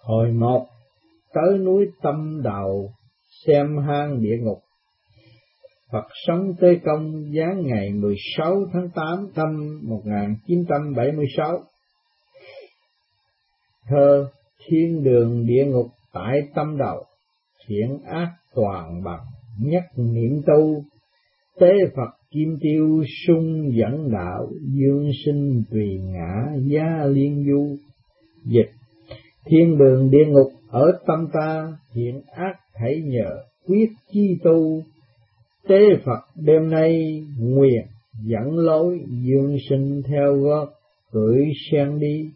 Hồi một, tới núi Tâm Đầu xem hang địa ngục. Phật sống Tế Công giáng ngày 16 tháng 8 năm 1976. Thơ: thiên đường địa ngục tại tâm đầu, thiện ác toàn bằng nhất niệm tu. Tế Phật kim tiêu sung dẫn đạo, dương sinh tùy ngã gia liên du. Dịch: thiên đường địa ngục ở tâm ta, thiện ác thảy nhờ quyết chi tu. Tế Phật đêm nay nguyện dẫn lối, dương sinh theo gót cưỡi sen đi.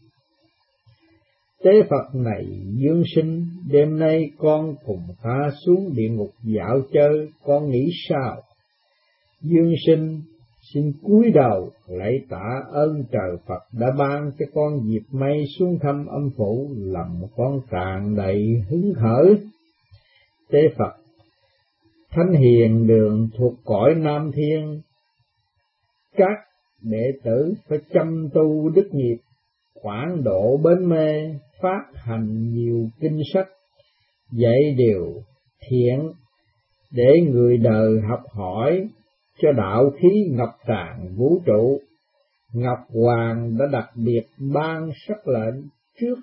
Tế Phật này dương sinh, đêm nay con cùng ta xuống địa ngục dạo chơi, con nghĩ sao? Dương sinh xin cúi đầu lạy tạ ơn trời Phật đã ban cho con dịp may xuống thăm âm phủ, lòng con tràn đầy hứng khởi. Tế Phật: thánh hiền đường thuộc cõi Nam Thiên, các đệ tử phải chăm tu đức nghiệp, quảng độ bến mê, phát hành nhiều kinh sách, dạy điều thiện để người đời học hỏi, cho đạo khí ngập tràn vũ trụ. Ngọc Hoàng đã đặc biệt ban sắc lệnh trước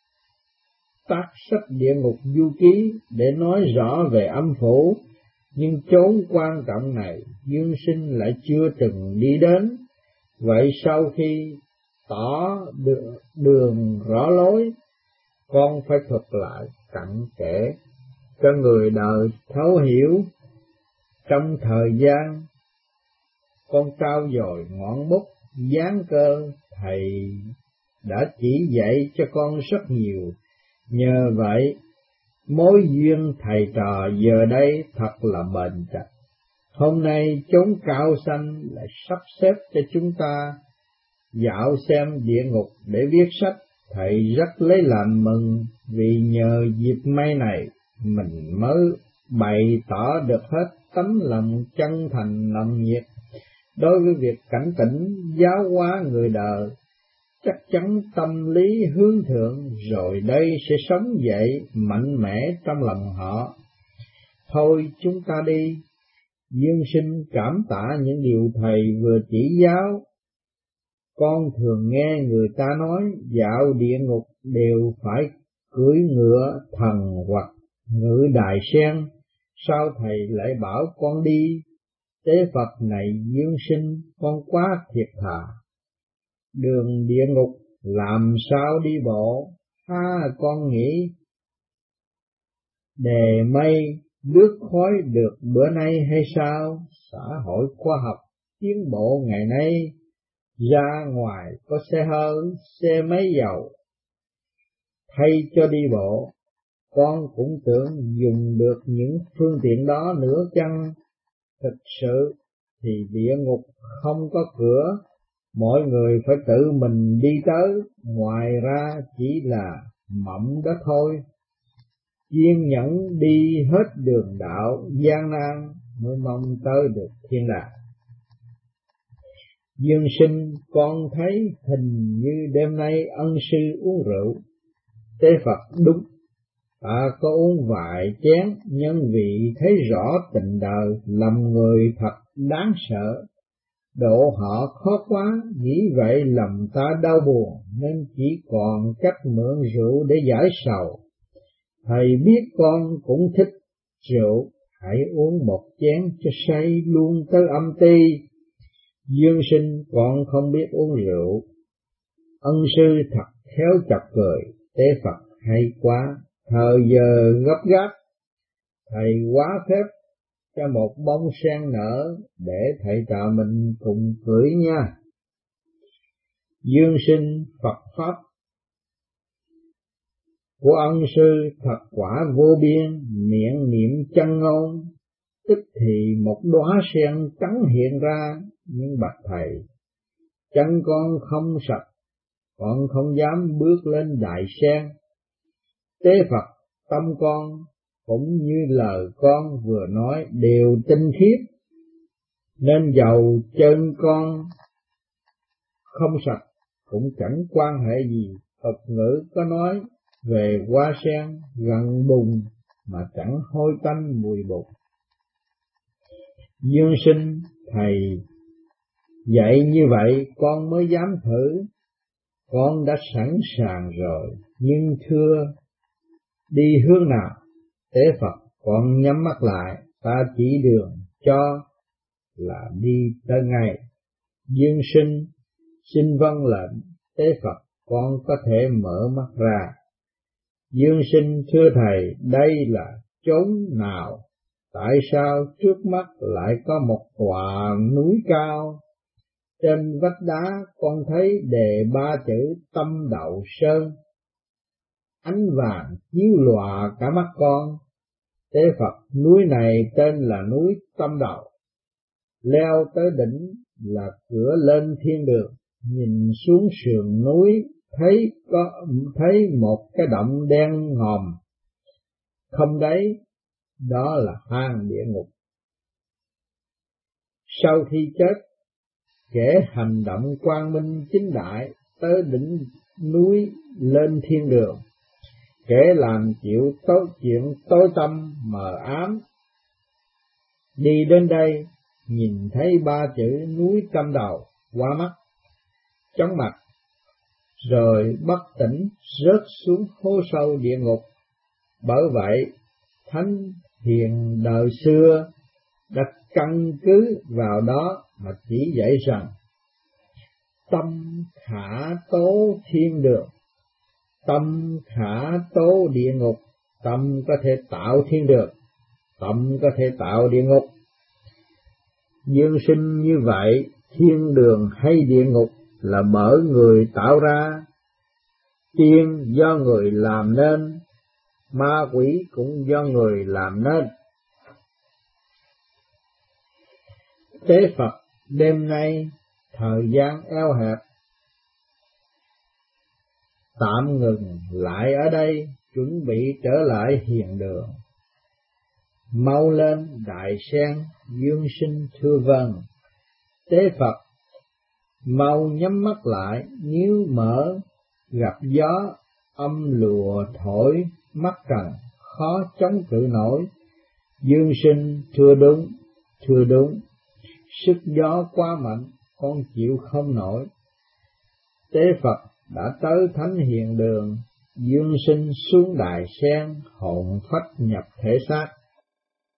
tác sách Địa Ngục Du Ký để nói rõ về âm phủ, nhưng chốn quan trọng này dương sinh lại chưa từng đi đến. Vậy sau khi tỏ đường rõ lối, con phải thuật lại cặn kẽ cho người đời thấu hiểu. Trong thời gian con trao dồi ngọn bút dán cơ, thầy đã chỉ dạy cho con rất nhiều. Nhờ vậy mối duyên thầy trò giờ đây thật là bền chặt. Hôm nay chốn cao xanh lại sắp xếp cho chúng ta dạo xem địa ngục để viết sách. Thầy rất lấy làm mừng, vì nhờ dịp may này mình mới bày tỏ được hết tấm lòng chân thành lòng nhiệt đối với việc cảnh tỉnh giáo hóa người đời. Chắc chắn tâm lý hướng thượng rồi đây sẽ sống dậy mạnh mẽ trong lòng họ. Thôi chúng ta đi. Dương sinh cảm tạ những điều thầy vừa chỉ giáo. Con thường nghe người ta nói dạo địa ngục đều phải cưỡi ngựa thần hoặc ngự đài sen, sao thầy lại bảo con đi? Tế Phật này dương sinh, con quá thiệt thà. Đường địa ngục làm sao đi bộ? Con nghĩ đề mây lướt khói được bữa nay hay sao? Xã hội khoa học tiến bộ ngày nay, ra ngoài có xe hơi, xe máy dầu. Thay cho đi bộ, con cũng tưởng dùng được những phương tiện đó nữa chăng? Thực sự thì địa ngục không có cửa, mọi người phải tự mình đi tới, ngoài ra chỉ là mộng đó thôi. Kiên nhẫn đi hết đường đạo gian nan mới mong tới được thiên đàng. Dương sinh, con thấy hình như đêm nay ân sư uống rượu. Tế Phật: đúng, ta có uống vài chén, nhân vị thấy rõ tình đời, lòng người thật đáng sợ. Độ họ khó quá, nghĩ vậy lòng ta đau buồn, nên chỉ còn cách mượn rượu để giải sầu. Thầy biết con cũng thích rượu, hãy uống một chén cho say luôn tới âm ti. Dương sinh, con không biết uống rượu. Ân sư thật khéo chọc cười. Tế Phật: hay quá, thời giờ gấp gáp, thầy quá phép cho một bông sen nở để thầy trò mình cùng cưỡi nha. Dương sinh, Phật pháp của ân sư thật quả vô biên, miệng niệm chân ngôn, tức thì một đóa sen trắng hiện ra. Nhưng bạch thầy, chân con không sạch, con không dám bước lên đại sen. Tế Phật, tâm con cũng như lời con vừa nói đều tinh khiết, nên dầu chân con không sạch cũng chẳng quan hệ gì. Tục ngữ có nói về hoa sen gần bùn mà chẳng hôi tanh mùi bùn. Dương sinh, thầy dạy như vậy con mới dám thử. Con đã sẵn sàng rồi, nhưng thưa đi hướng nào? Tế Phật, con nhắm mắt lại, ta chỉ đường cho là đi tới ngay. Dương sinh, xin vâng lệnh. Tế Phật, con có thể mở mắt ra. Dương sinh, thưa thầy, đây là chốn nào? Tại sao trước mắt lại có một tòa núi cao? Trên vách đá con thấy đề 3 chữ Tâm Đậu Sơn. Ánh vàng chiếu lòa cả mắt con. Tế Phật, núi này tên là núi Tâm Đậu. Leo tới đỉnh là cửa lên thiên đường. Nhìn xuống sườn núi thấy một cái động đen ngòm. Không đấy, đó là hang địa ngục. Sau khi chết, kẻ hành động quang minh chính đại tới đỉnh núi lên thiên đường, kẻ làm chuyện tối tăm mờ ám đi đến đây nhìn thấy 3 chữ núi Tâm Đậu qua mắt, chóng mặt, rồi bất tỉnh rớt xuống hố sâu địa ngục. Bởi vậy thánh hiền đời xưa đã căn cứ vào đó mà chỉ dạy rằng tâm khả tố thiên đường, tâm khả tố địa ngục. Tâm có thể tạo thiên đường, tâm có thể tạo địa ngục. Dương sinh như vậy, thiên đường hay địa ngục là bởi người tạo ra. Tiên do người làm nên, ma quỷ cũng do người làm nên. Tế Phật, đêm nay thời gian eo hẹp, tạm ngừng lại ở đây, chuẩn bị trở lại hiền đường. Mau lên đại sen. Dương sinh thưa vâng. Tế Phật, mau nhắm mắt lại, nếu mở gặp gió âm lùa thổi, mắt trần khó chống cự nổi. Dương sinh thưa đúng, sức gió quá mạnh, con chịu không nổi. Tế Phật đã tới thánh hiền đường. Dương sinh xuống đài sen, hồn phách nhập thể xác.